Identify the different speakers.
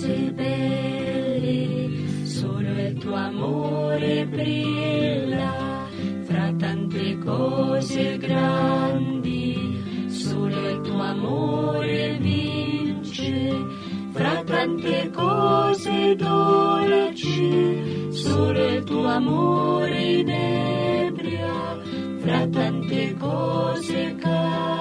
Speaker 1: cose belle, solo il tuo amore brilla, fra tante cose grandi, solo il tuo amore vince, fra tante cose dolci, solo il tuo amore inebria, fra tante cose care.